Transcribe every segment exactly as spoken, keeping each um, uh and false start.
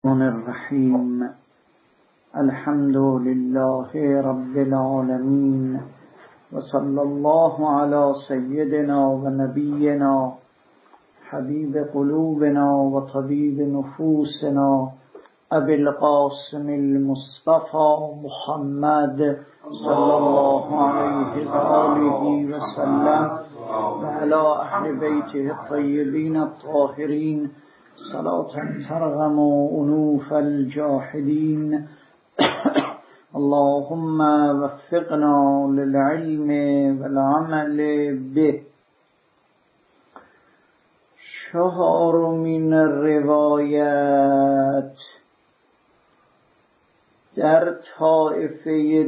الرحیم. الحمد لله رب العالمین و صلی الله علی سیدنا و نبینا حبیب قلوبنا و طبیب نفوسنا ابی القاسم المصطفى محمد صلی الله علیه و آله و سلم و علی اهل بیته الطیبین الطاهرین صلاة ترغم انوف الجاحدین. اللهم وفقنا للعلم والعمل به. چهارمین روایت در طایفه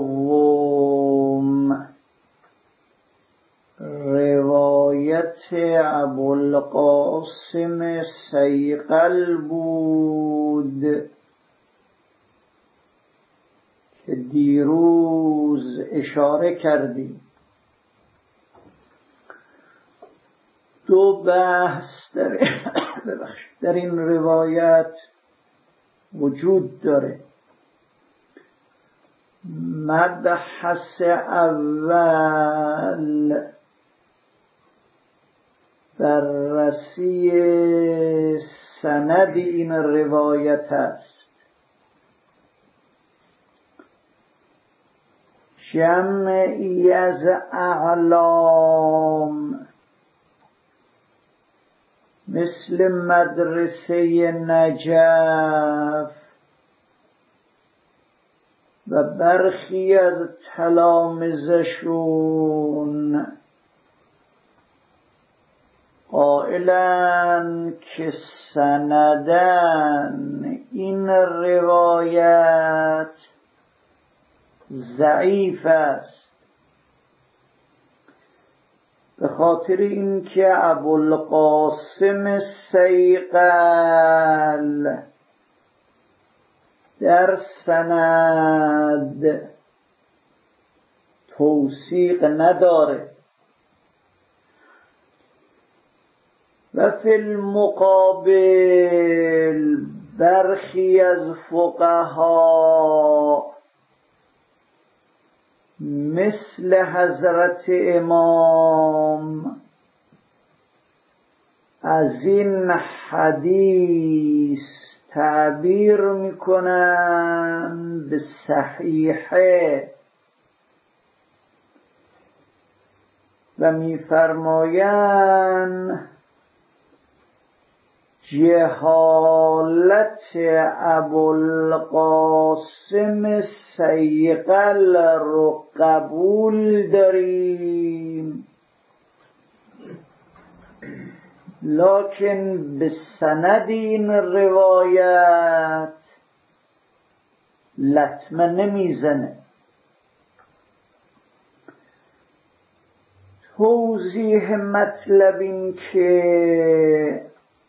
دوم، روایت ابوالقاسم صیقل بود که دیروز اشاره کردیم. دو بحث در, در این روایت وجود داره. مبحث اول بررسی سند این روایت است. جمعی از اعلام مثل مدرسه نجف و برخی از تلامذه‌شون قائلن که سندن این روایت ضعیف است، به خاطر اینکه ابوالقاسم صیقل در سند توثیق نداره و فی المقابل برخی از فقها مثل حضرت امام از این حدیث تعبیر میکنن به صحیحه و میفرمایند جهالت ابوالقاسم صیقل رو قبول داریم، لکن به سند این روایت لطمه نمیزنه. توضیح مطلب این که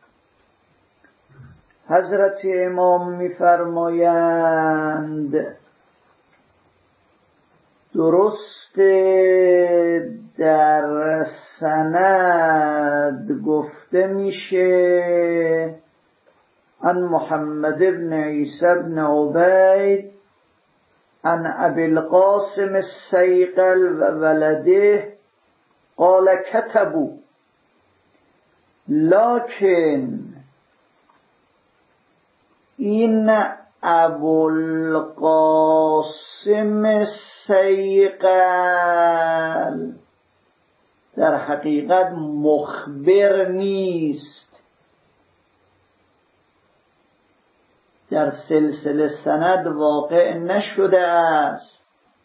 حضرت امام می‌فرمایند درست در سند گفته میشه عن محمد بن عیسی بن عبید عن ابی القاسم الصیقل و ولده قال كتبوا، لكن این ابوالقاسم صیقل در حقیقت مخبر نیست، در سلسله سند واقع نشده است،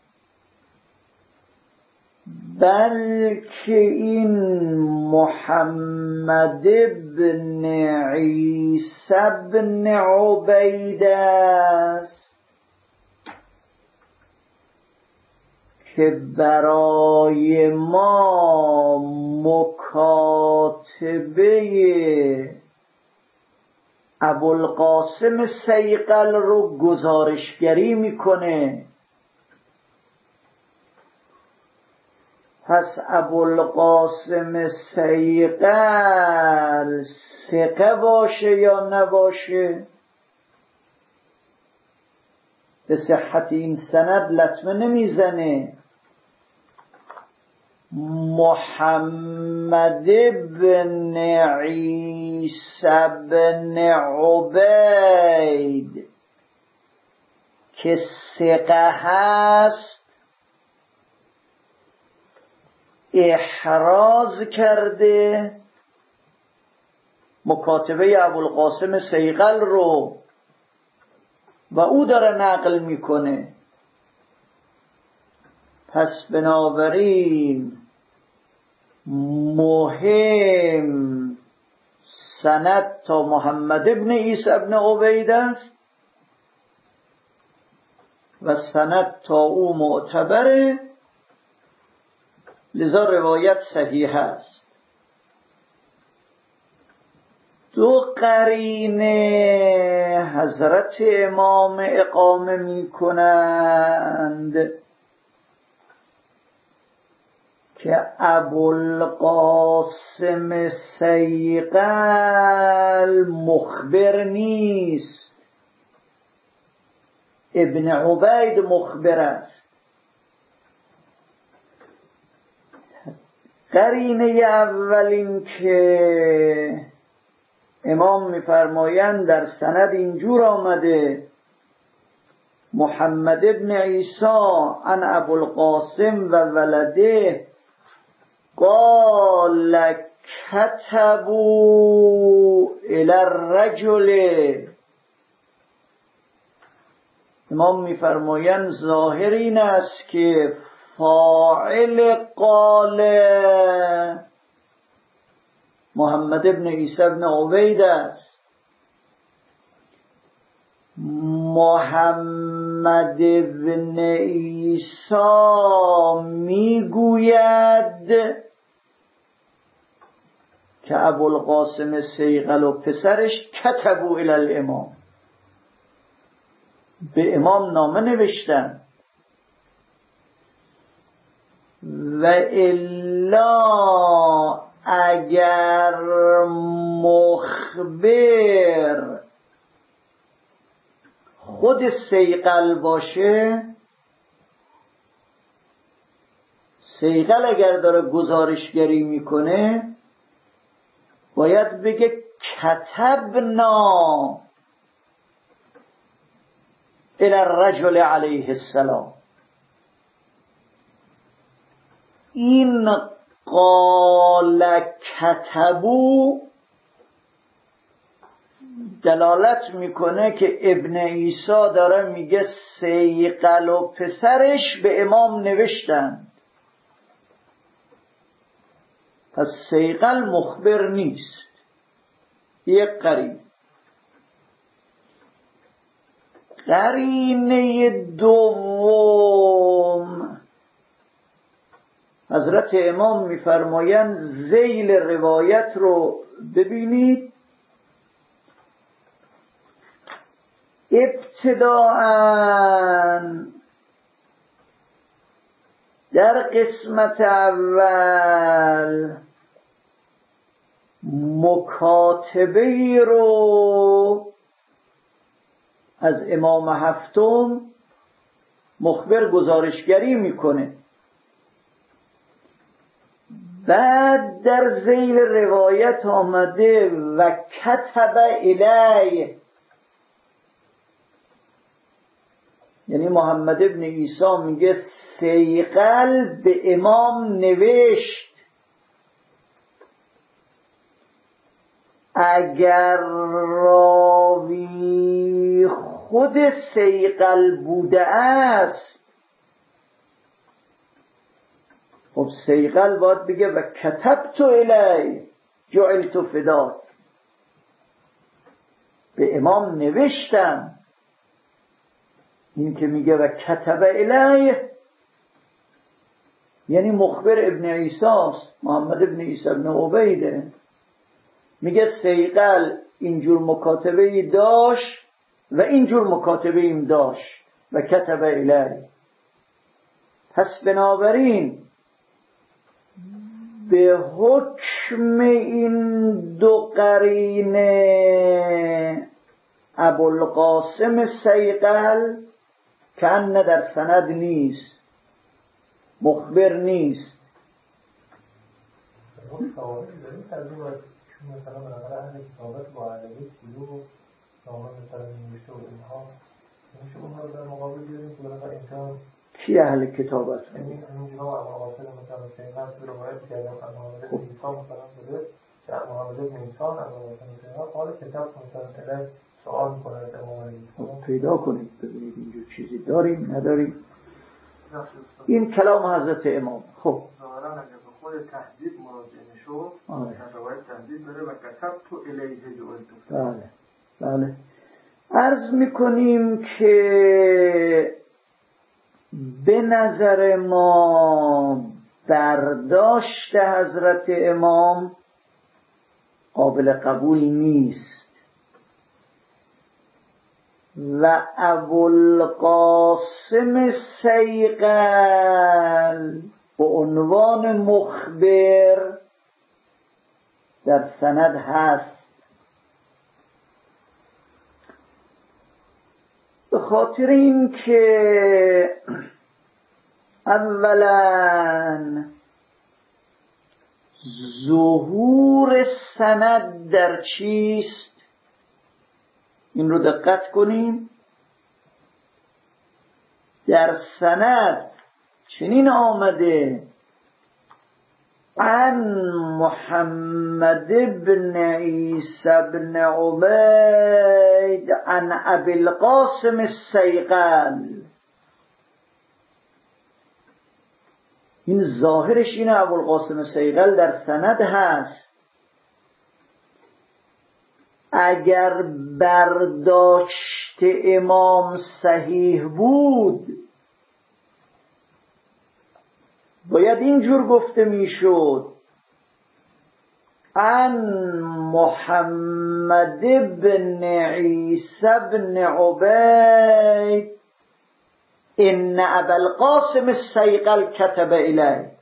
بلکه این محمد بن عیسی بن عبید است که برای ما مکاتبه ابوالقاسم صیقل رو گزارشگری میکنه. پس ابوالقاسم صیقل ثقه باشه یا نباشه به صحت این سند لطمه نمیزنه. محمد بن عیسی بن عبید که ثقه هست احراز کرده مکاتبه ابوالقاسم صیقل رو و او داره نقل میکنه. پس بنابراین مهم سند تا محمد ابن عیسی ابن عبید است و سند تا او معتبره، لذا روایت صحیح است. دو قرینه حضرت امام اقامه می کنند که ابوالقاسم صیقل مخبر نیست، ابن عبید مخبر است. قرینه اول این که امام می‌فرمایند در سند اینجور آمده محمد ابن عیسی عن ابوالقاسم و ولده قال كتبوا الى الرجل. امام می‌فرمایند ظاهر این است که فاعل قال محمد ابن عیسی ابن عبید است. محمد ابن عیسی میگوید که ابوالقاسم صیقل و پسرش کتبوا الی الامام، به امام نامه نوشتن. و الا اگر مخبر خود صیقل باشه، صیقل اگر داره گزارشگری میکنه باید بگه کتبنا الی الرجل علیه السلام. این قال کتبو دلالت میکنه که ابن عیسی داره میگه صیقل و پسرش به امام نوشتن، پس صیقل مخبر نیست. یک قرینه. قرینه دوم حضرت امام میفرمایند ذیل روایت رو ببینید. ابتداءً در قسمت اول مکاتبه رو از امام هفتم مخبر گزارشگری میکنه. بعد در ذیل روایت آمده و کتب الیه، یعنی محمد ابن عیسی میگه صیقل به امام نوشت. اگر راوی خود صیقل بوده است، خب صیقل باید بگه و کتبت الی جعلت فداک، به امام نوشتم. این که میگه و کتب الی یعنی مخبر ابن عیسی است، محمد ابن عیسی ابن عبیده. میگه صیقل اینجور مکاتبه داشت و اینجور مکاتبه ایم داشت و کتب الی. پس بنابراین به حکم این دو قرینه ابوالقاسم صیقل کأن در سند نیست، مخبر نیست. مثلا به اهل کتابت با علیه سیلو و نامه مثلا نوشته و اینها میشه اونها رو در مقابل بیاریم که برای امکان کی اهل کتابت؟ این اینجا مقاصد مثلا سیغل تو رو باید کردن از محمد ابن ایسا مثلا بوده که محمد ابن ایسا از مثلا سیغل حال کتاب مثلا الهی سوال میکنه از امام علیه پیدا کنید ببینید اینجور چیزی داریم نداریم. این کلام حضرت امام. خب ظاهرا اگر به خود تهذیب مراجعه میشد در روایت تهذیب داره و کتب تو الیه جوالتو. بله بله. عرض میکنیم که به نظر ما برداشت حضرت امام قابل قبول نیست و ابوالقاسم صیقل به عنوان مخبر در سند هست، به خاطر این که اولا ظهور سند در چیست؟ این رو دقت کنیم. در سند چنین آمده عن محمد بن عیسی بن عبید عن ابی القاسم الصیقل. این ظاهرش اینه ابوالقاسم صیقل در سند هست. اگر برداشت امام صحیح بود باید اینجور گفته میشد عن محمد بن عیسی بن عبید ان ابا القاسم الصیقل کتب الیه.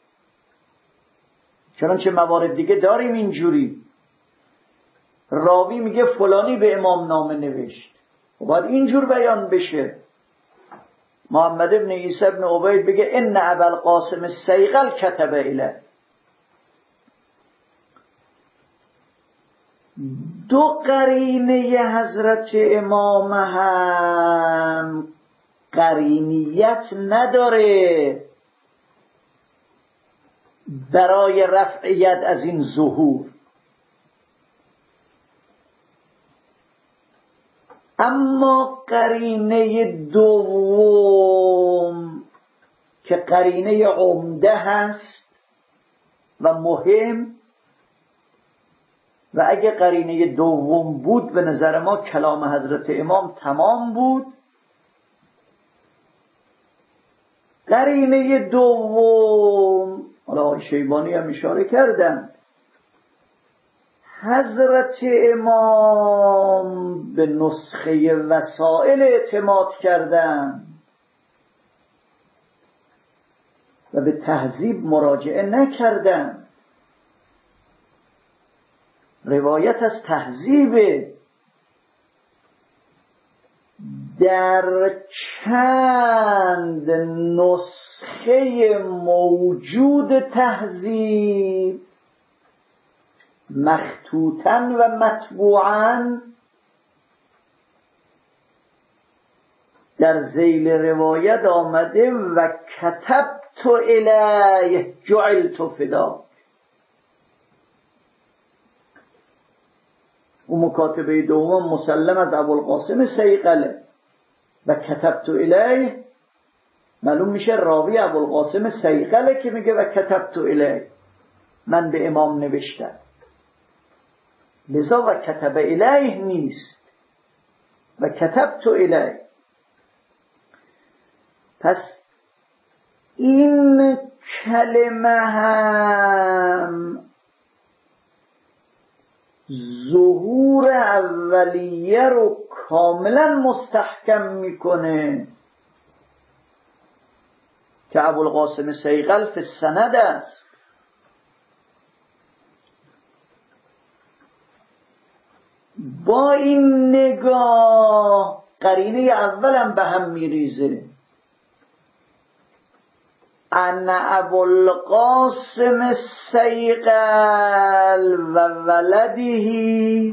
چنانچه موارد دیگه داریم اینجوری راوی میگه فلانی به امام نامه نوشت و باید اینجور بیان بشه. محمد ابن عیسی ابن عبید بگه ان ابا القاسم الصیقل کتب الیه. دو قرینه حضرت امام هم قرینیت نداره برای رفع ید از این ظهور. اما قرینه دوم که قرینه عمده هست و مهم، و اگه قرینه دوم بود به نظر ما کلام حضرت امام تمام بود. قرینه دوم حالا آقای شیبانی هم اشاره کردن، حضرت امام به نسخه وسائل اعتماد کردن و به تهذیب مراجعه نکردن. روایت از تهذیب در چند نسخه موجود تهذیب مخطوطاً و مطبوعاً در ذیل روایت آمده و کتبت الیه جعلت فدا. و مکاتبه دوم مسلم از ابوالقاسم صیقله و کتبت الیه معلوم میشه راوی ابوالقاسم صیقله که میگه و کتبت الیه من به امام نوشتم. لذا و کتب الیه نیست و کتبت الیه. پس این کلمه هم ظهور اولیه رو کاملا مستحکم میکنه که ابوالقاسم صیقل فی السند است. با این نگاه قرینه اولم به هم میریزه. ان ابوالقاسم الصیقل و ولده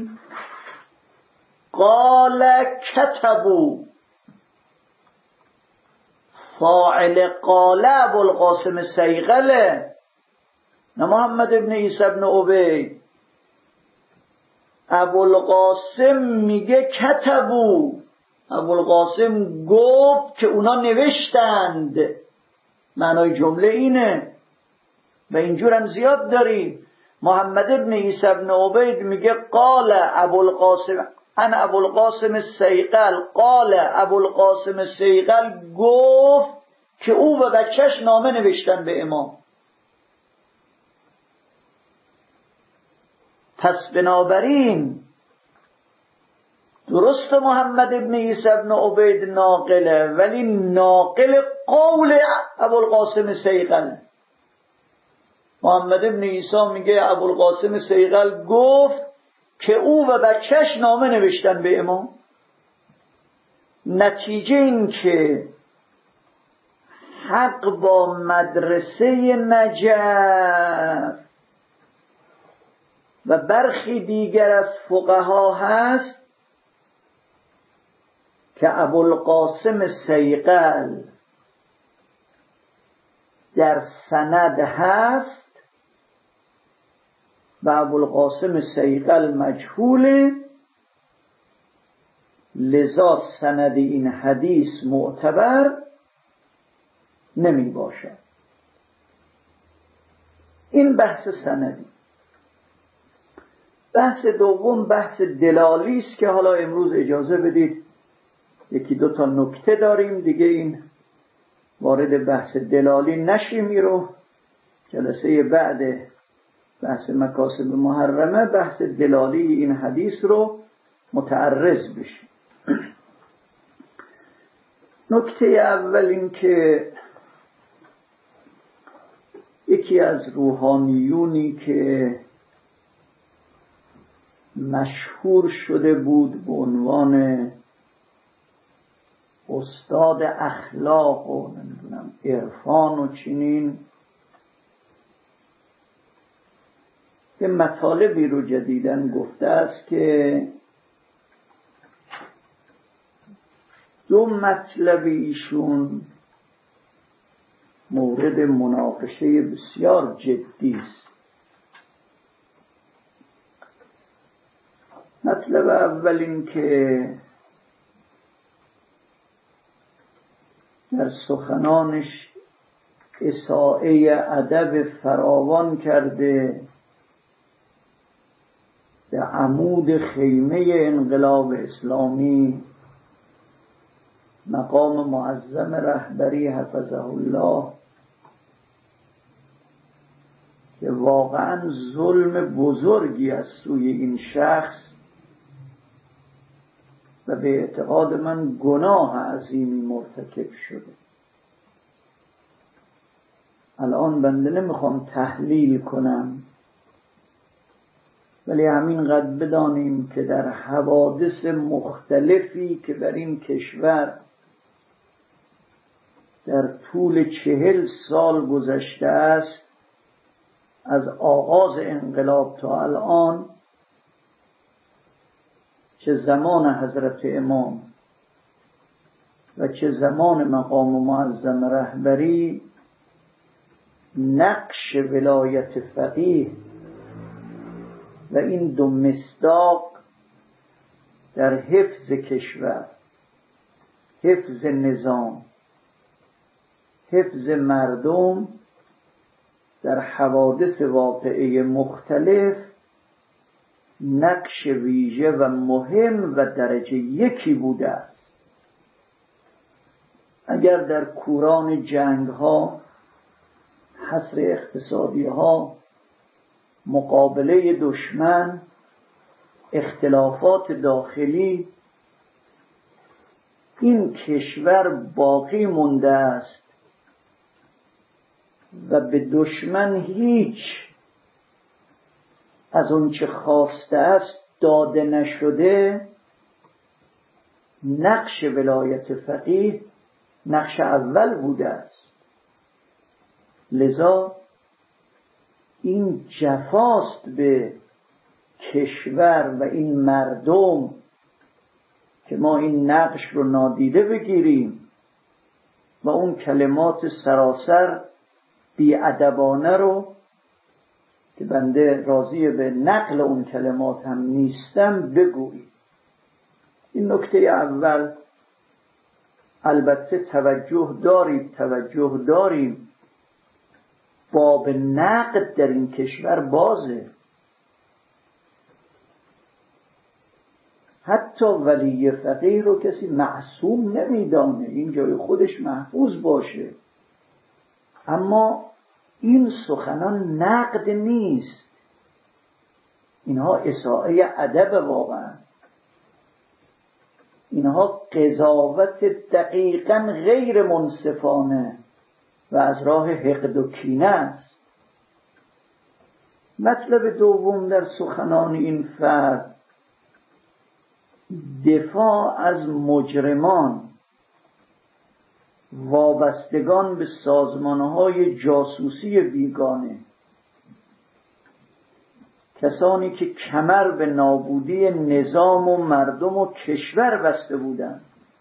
قال کتبوا. فاعل قال ابوالقاسم الصیقله، نه محمد ابن عیسی ابن عبید. ابوالقاسم میگه کتبوا، ابوالقاسم گفت که اونا نوشتند. معنای جمله اینه و اینجور هم زیاد داریم. محمد ابن عیسی ابن عبید میگه قال ابوالقاسم ان ابوالقاسم الصیقل قال ابوالقاسم الصیقل گفت که او و بچهش نامه نوشتن به امام. پس بنابراین درست محمد ابن عیسی ابن عبید ناقله، ولی ناقل قول ابوالقاسم الصیقل. محمد ابن عیسی میگه ابوالقاسم الصیقل گفت که او و بچهش نامه نوشتن به امام. نتیجه این که حق با مدرسه نجف و برخی دیگر از فقها هست که ابوالقاسم الصیقل در سند هست و ابوالقاسم الصیقل مجهوله، لذا سند این حدیث معتبر نمی باشد. این بحث سندی. بحث دوم بحث دلالی است که حالا امروز اجازه بدید یکی دو تا نکته داریم دیگه، این وارد بحث دلالی نشیم. این رو جلسه بعد بحث مکاسب محرمه بحث دلالی این حدیث رو متعرض بشیم. نکته اول این که یکی از روحانیونی که مشهور شده بود به عنوان استاد اخلاق و نمیدونم عرفان و چنین، که مطالبی رو جدیداً گفته است که دو مطلب ایشون مورد مناقشه بسیار جدی است. مطلب اول این که در سخنانش اساءه ادب فراوان کرده به عمود خیمه انقلاب اسلامی، مقام معظم رهبری حفظه الله، که واقعا ظلم بزرگی از سوی این شخص و به اعتقاد من گناه عظیمی مرتکب شده. الان بنده نمیخوام تحلیل کنم، ولی همینقدر بدانیم که در حوادث مختلفی که در این کشور در طول چهل سال گذشته است، از آغاز انقلاب تا الان، چه زمان حضرت امام و چه زمان مقام معظم رهبری، نقش ولایت فقیه و این دو مصداق در حفظ کشور، حفظ نظام، حفظ مردم در حوادث واقعه مختلف نقش ویژه و مهم و درجه یکی بوده است. اگر در کوران جنگ ها، حصر اقتصادی ها، مقابله دشمن، اختلافات داخلی، این کشور باقی مونده است و به دشمن هیچ از اون چه خواسته است داده نشده، نقش ولایت فقیه نقش اول بوده است. لذا این جفاست به کشور و این مردم که ما این نقش رو نادیده بگیریم و اون کلمات سراسر بی‌ادبانه رو که بنده راضی به نقل اون کلمات هم نیستم بگوییم. این نکته اول. البته توجه داریم توجه داریم باب نقد در این کشور بازه. حتی ولی فقیه رو کسی معصوم نمیدانه، این جای خودش محفوظ باشه، اما این سخنان نقد نیست، اینها اساءه ادب واقعا، اینها قضاوت دقیقاً غیر منصفانه و از راه حقد و کینه است. مطلب دوم در سخنان این فرد دفاع از مجرمان وابستگان به سازمانهای جاسوسی بیگانه، کسانی که کمر به نابودی نظام و مردم و کشور بسته بودند.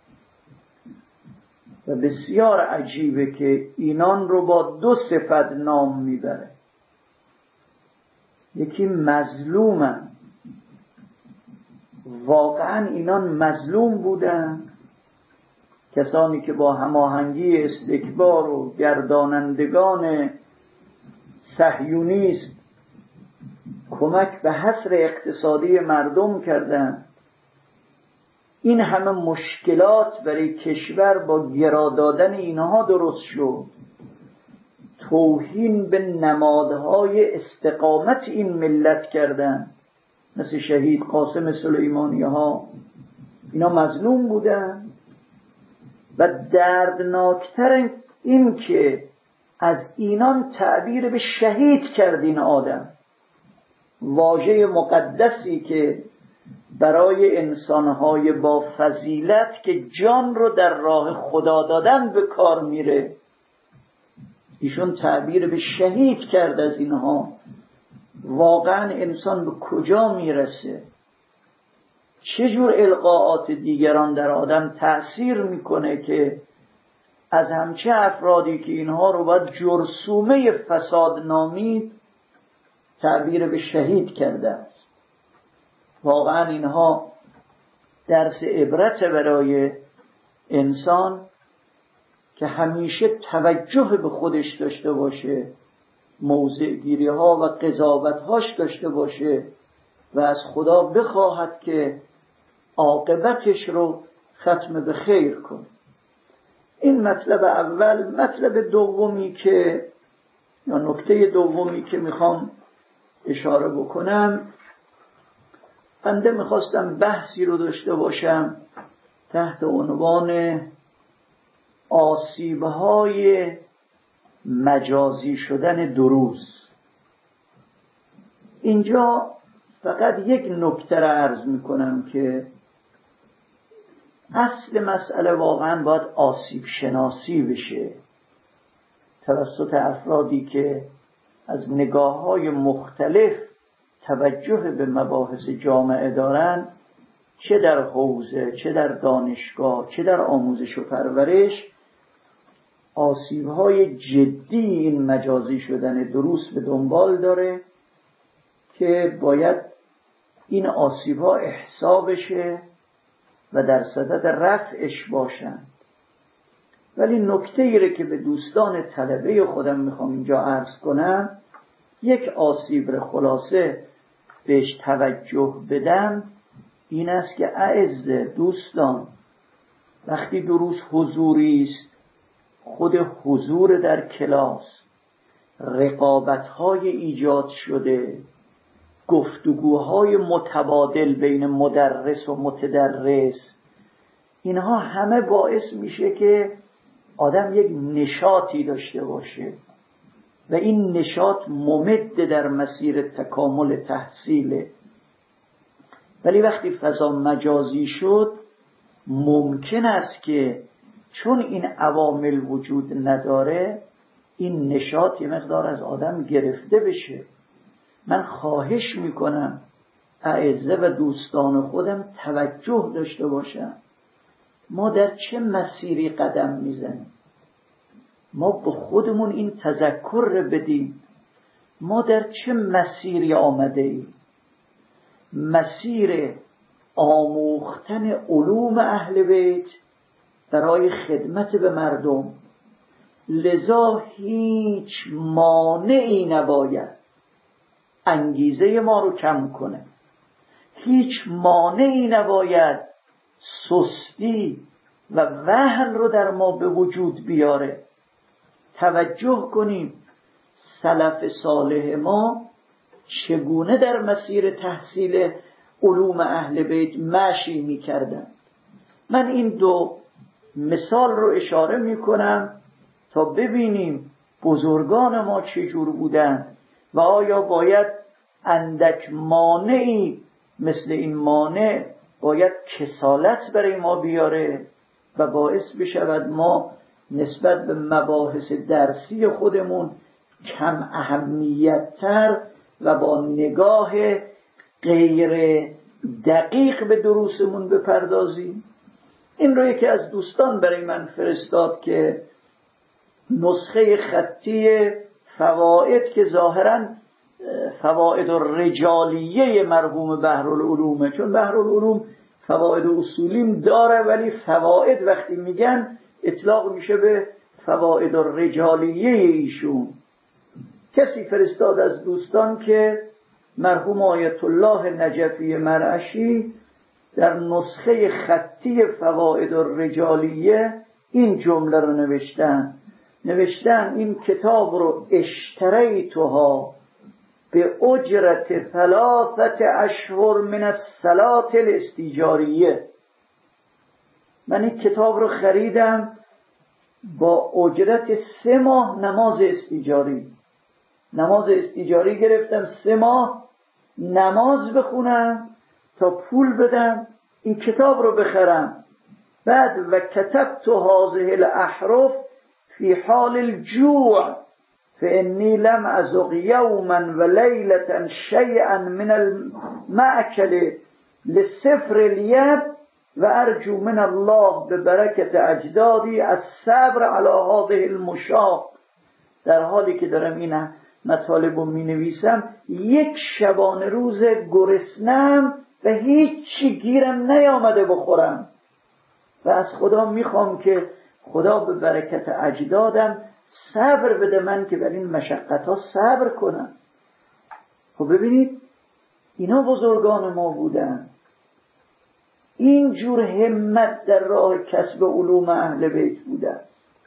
و بسیار عجیبه که اینان رو با دو صفت نام میبره. یکی مظلومن، واقعا اینان مظلوم بودن، کسانی که با هماهنگی استکبار و گردانندگان صهیونیست کمک به حصر اقتصادی مردم کردند. این همه مشکلات برای کشور با گرا دادن اینها درست شد. توهین به نمادهای استقامت این ملت کردند، مثل شهید قاسم سلیمانی ها. اینا مظلوم بودن. و دردناکتر این که از اینان تعبیر به شهید کرد این آدم، واژه مقدسی که برای انسانهای با فضیلت که جان رو در راه خدا دادن به کار میره، ایشون تعبیر به شهید کرد از اینها. واقعا انسان به کجا میرسه؟ چجور القاءات دیگران در آدم تأثیر میکنه که از همچه افرادی که اینها رو باید جرثومه فساد نامید تعبیر به شهید کرده است. واقعا اینها درس عبرت برای انسان که همیشه توجه به خودش داشته باشه، موضع گیری ها و قضاوت هاش داشته باشه و از خدا بخواهد که عاقبتش رو ختم به خیر کن. این مطلب اول. مطلب دومی که یا نکته دومی که میخوام اشاره بکنم، بنده میخواستم بحثی رو داشته باشم تحت عنوان آسیب‌های مجازی شدن دروز. اینجا فقط یک نکته را عرض میکنم که اصل مسئله واقعا باید آسیب شناسی بشه توسط افرادی که از نگاه‌های مختلف توجه به مباحث جامعه دارن، چه در حوزه، چه در دانشگاه، چه در آموزش و پرورش. آسیب‌های جدی این مجازی شدن دروس به دنبال داره که باید این آسیب‌ها احصا بشه و در صدد رفعش باشن. ولی نکته ایره که به دوستان طلبه خودم میخوام اینجا عرض کنم، یک آسیب رو خلاصه بهش توجه بدم، این است که اعزه دوستان، وقتی دروس حضوری است، خود حضور در کلاس، رقابت‌های ایجاد شده، گفتگوهای متبادل بین مدرس و متدرس، اینها همه باعث میشه که آدم یک نشاطی داشته باشه و این نشاط ممد در مسیر تکامل تحصیله. ولی وقتی فضا مجازی شد، ممکن است که چون این عوامل وجود نداره این نشاط یه مقدار از آدم گرفته بشه. من خواهش میکنم اعزه و دوستان خودم توجه داشته باشن ما در چه مسیری قدم میزنیم. ما به خودمون این تذکر بدیم ما در چه مسیری آمده ایم. مسیر آموختن علوم اهل بیت برای خدمت به مردم، لذا هیچ مانعی نباید انگیزه ما رو کم کنه، هیچ مانعی نباید سستی و وهن رو در ما به وجود بیاره. توجه کنیم سلف صالح ما چگونه در مسیر تحصیل علوم اهل بیت مشی می کردن. من این دو مثال رو اشاره می کنم تا ببینیم بزرگان ما چجور بودن و آیا باید اندک مانعی مثل این مانع باید کسالت برای ما بیاره و باعث بشود ما نسبت به مباحث درسی خودمون کم اهمیت‌تر و با نگاه غیر دقیق به دروسمون بپردازیم. این رو یکی از دوستان برای من فرستاد که نسخه خطی فوائد که ظاهراً فوائد الرجالیه مرحوم بحرالعلومه، چون بحرالعلوم فوائد اصولیم داره ولی فوائد وقتی میگن اطلاق میشه به فوائد الرجالیه ایشون. کسی فرستاد از دوستان که مرحوم آیت الله نجفی مرعشی در نسخه خطی فوائد الرجالیه این جمله رو نوشتن نوشتن این کتاب رو اشتریتها به اجرت ثلاثت اشهر من الصلاة الاستیجاریه. من این کتاب رو خریدم با اجرت سه ماه نماز استیجاری. نماز استیجاری گرفتم سه ماه نماز بخونم تا پول بدم این کتاب رو بخرم. بعد و کتبت هذه الاحرف فی حال الجوع فإني لم أذق يوما وليلة شيئا من المأكل لسفر اليد وأرجو من الله ببركة أجدادي الصبر على هذه المشاق. در حالی که دارم این مطالب رو می نویسم یک شبانه روز گرسنم و هیچی گیرم نیامده بخورم و از خدا میخوام که خدا به برکت اجدادم صبر بده من که بر این مشقت ها صبر کنم. خب ببینید اینا بزرگان ما بودن، این جور همت در راه کسب علوم اهل بیت بودن.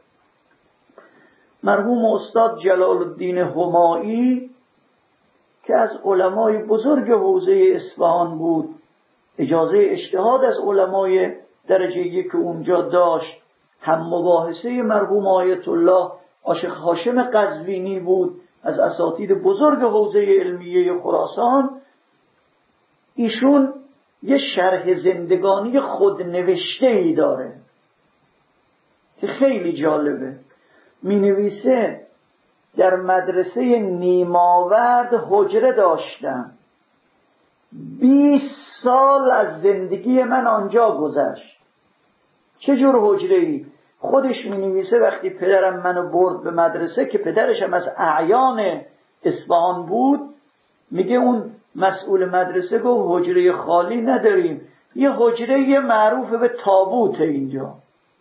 مرحوم استاد جلال الدین همایی که از علمای بزرگ حوزه اصفهان بود، اجازه اجتهاد از علمای درجه یک اونجا داشت، هم مباحثه مرحوم آیت الله عاشق هاشم قزوینی بود از اساتید بزرگ حوزه علمیه خراسان. ایشون یه شرح زندگانی خودنوشته ای داره که خیلی جالبه. می نویسه در مدرسه نیماورد حجره داشتم، بیست سال از زندگی من آنجا گذشت. چه جور حجره ای؟ خودش می نویسه وقتی پدرم منو برد به مدرسه که پدرش هم از اعیان اصفهان بود، میگه اون مسئول مدرسه گفت حجره خالی نداریم، یه حجره معروف به تابوت اینجا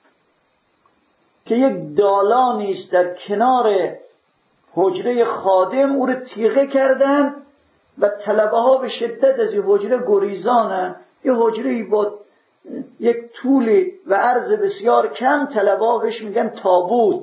که یک دالانی است در کنار حجره خادم، او رو تیغه کردن و طلبه ها به شدت از این حجره گریزانن. یه حجره با یک طول و عرض بسیار کم، طلبه ها بهش میگن تابوت.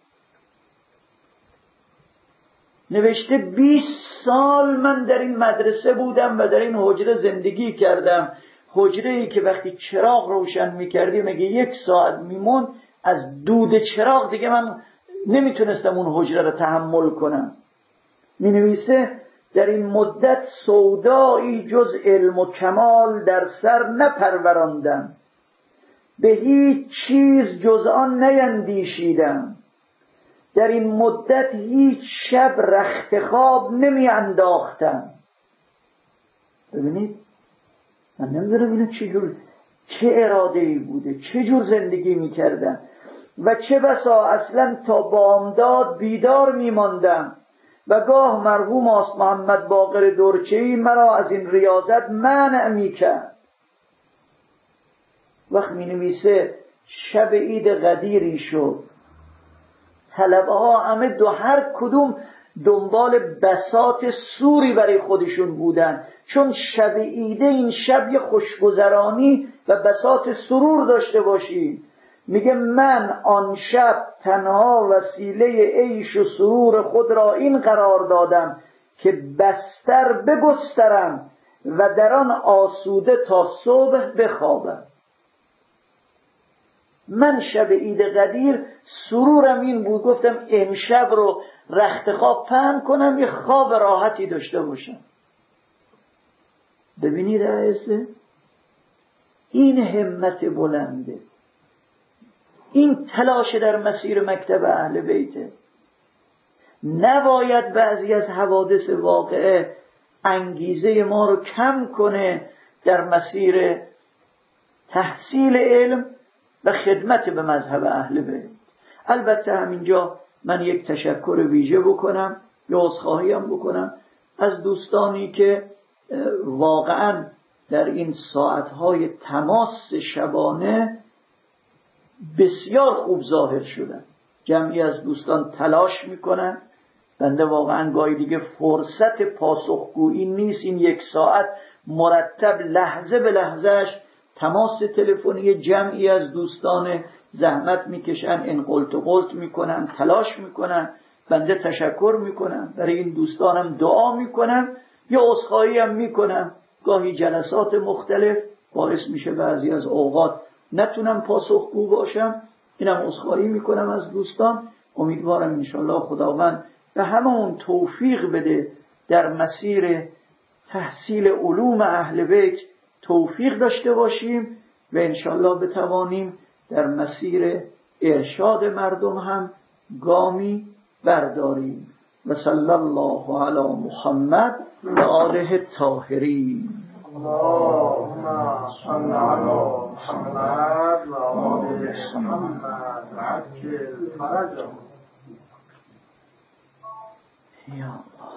نوشته بیست سال من در این مدرسه بودم و در این حجره زندگی کردم. حجره ای که وقتی چراغ روشن میکردی مگه یک ساعت میمون، از دود چراغ دیگه من نمیتونستم اون حجره رو تحمل کنم. می نویسه در این مدت سودایی جز علم و کمال در سر نپروراندم، به هیچ چیز جز آن نیندیشیدم، در این مدت هیچ شب رخت خواب نمی انداختم. ببینید من نمیدونم اینو چجور چه اراده‌ای بوده، چه جور زندگی میکردم و چه بسا اصلا تا بامداد بیدار میماندم و گاه مرحوم آست محمد باقر دورچه‌ای مرا از این ریاضت منع میکرد. وقت می نویسه شب عید قدیری شد، طلبه ها همه دو هر کدوم دنبال بساط سوری برای خودشون بودن، چون شب عیده این شب یه خوشگذرانی و بساط سرور داشته باشی. میگه من آن شب تنها وسیله عیش و سرور خود را این قرار دادم که بستر بگسترم و در آن آسوده تا صبح بخوابم. من شب عید قدیر سرورم این بود، گفتم امشب رو رخت خواب پهن کنم، یه خواب راحتی داشته باشم. ببینید عزیزه، این همت بلنده، این تلاش در مسیر مکتب اهل بیته. نباید بعضی از حوادث واقعه انگیزه ما رو کم کنه در مسیر تحصیل علم و خدمت به مذهب اهل بیت. البته همینجا من یک تشکر ویژه بکنم، یا عذرخواهی هم بکنم از دوستانی که واقعا در این ساعتهای تماس شبانه بسیار خوب ظاهر شدن. جمعی از دوستان تلاش میکنن، بنده واقعا گاهی دیگه فرصت پاسخگویی نیست، این یک ساعت مرتب لحظه به لحظهش تماس تلفنی جمعی از دوستان زحمت میکشن، این قلت و قلت میکنن، تلاش میکنن. بنده تشکر میکنم، برای این دوستانم دعا میکنم، یا عذرخواهی هم میکنم. گاهی جلسات مختلف باعث میشه بعضی از اوقات نتونم پاسخگو باشم، اینم عذرخواهی میکنم از دوستان. امیدوارم انشالله خداوند به همون توفیق بده در مسیر تحصیل علوم اهل بیت توفیق داشته باشیم و انشالله بتوانیم در مسیر ارشاد مردم هم گامی برداریم. و صلی الله علی محمد و آله الطاهرین. اللهم صل علی محمد و آل محمد و عجل فرجهم. یا الله.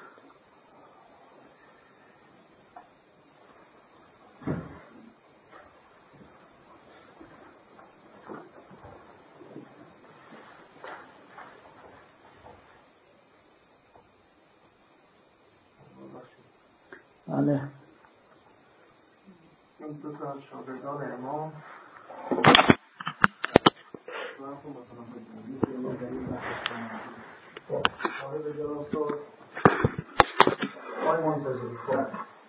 بله. این دو تا از شاگردان امام صاحب جلسات آقای منتظری خود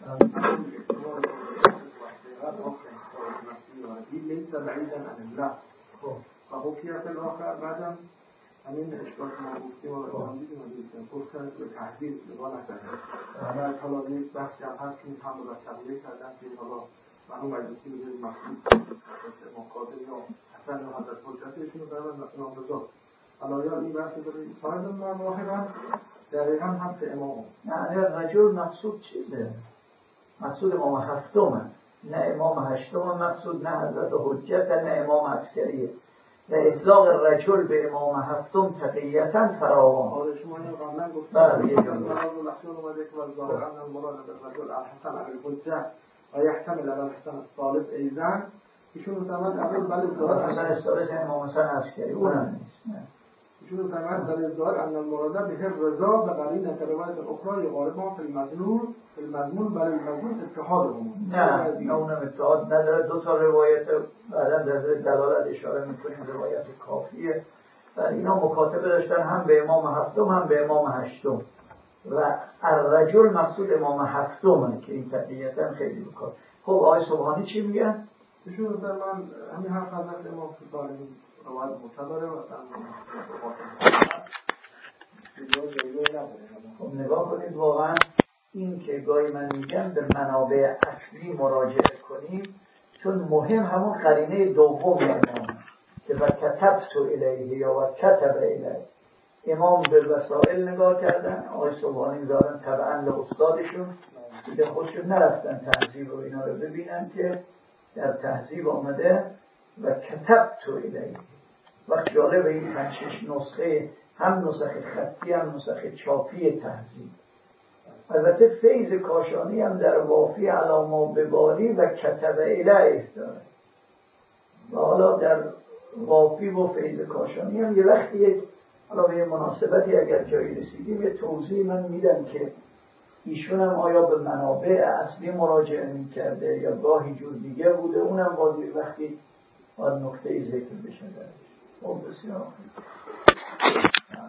ليس بعيدا عن الله فحكي في الآخر بعدم همین اشکال که ما گفتیم و ادامه دیدیم و دیدیم گفتن به تحضیر نگاه نکردن. بعد حالا یک بخشی هم هست که این هم رو تقلیه کردن که حالا منو مجلسی رو بریم مخصوص امام قادر یا حسن یا حضرت حجتشون رو برمن امام رضا. حالا یا این بحثی داره صاحب من واحدا دقیقا هم که امام نه رجل مقصود چیزه؟ مقصود امام هفتمه، نه امام هشتم مقصود، نه حضرت حجت، نه امام عسکریه. و اطلاق رجل به امام هفتم تقییتا فراوان. حالا شما اینو قبلا گفتید بله یه جمله مراد الاخیر اومده که از ظاهر ان المراد بالرجل الحسن علی الحجه و یحتمل علی الحسن الثالث ایضا. ایشون مثلا اول بل الظاهر حسن الثالث امام حسن عسکری اونم نیست. ایشون مثلا بل الظاهر ان المراد به الرضا و قرینه روایت اخرى یغالب ما فی المظنون فی المضمون بل المضمون اتحادهم. نه نه اونم اتحاد نداره. دو تا روایت بعدا در دلالت اشاره میکنیم روایت کافیه و اینا مکاتبه داشتن هم به امام هفتم هم به امام هشتم و الرجل مقصود امام هفتمه که این تقییتا خیلی بکار. خب آقای سبحانی چی میگن؟ ایشون مثلا من همین حرف حضرت امام سبحانی روایت متداره و خب نگاه کنید واقعا این که گاهی من میگم به منابع اصلی مراجعه کنیم چون مهم همون قرینه دوم امام که و کتبت الیه یا و کتب الیه. امام به وسائل نگاه کردن، آقای صبحانی دارن طبعا لأستادشون دیگه خودشون نرفتن تهذیب و اینا رو ببینن که در تهذیب آمده و کتبت الیه. وقت جالبه این پنج شش نسخه، هم نسخه خطی هم نسخه چاپی تهذیب. البته فیض کاشانی هم در وافی علاما ببالی و کتب الیه داره. و حالا در وافی و فیض کاشانی هم یه وقتی یک حالا به یه مناسبتی اگر جایی رسیدیم یه توضیح من میدم که ایشون هم آیا به منابع اصلی مراجعه می کرده یا گاهی جور دیگه بوده، اونم باید یه وقتی باید نکته ذکر بشه درش. خب بسیار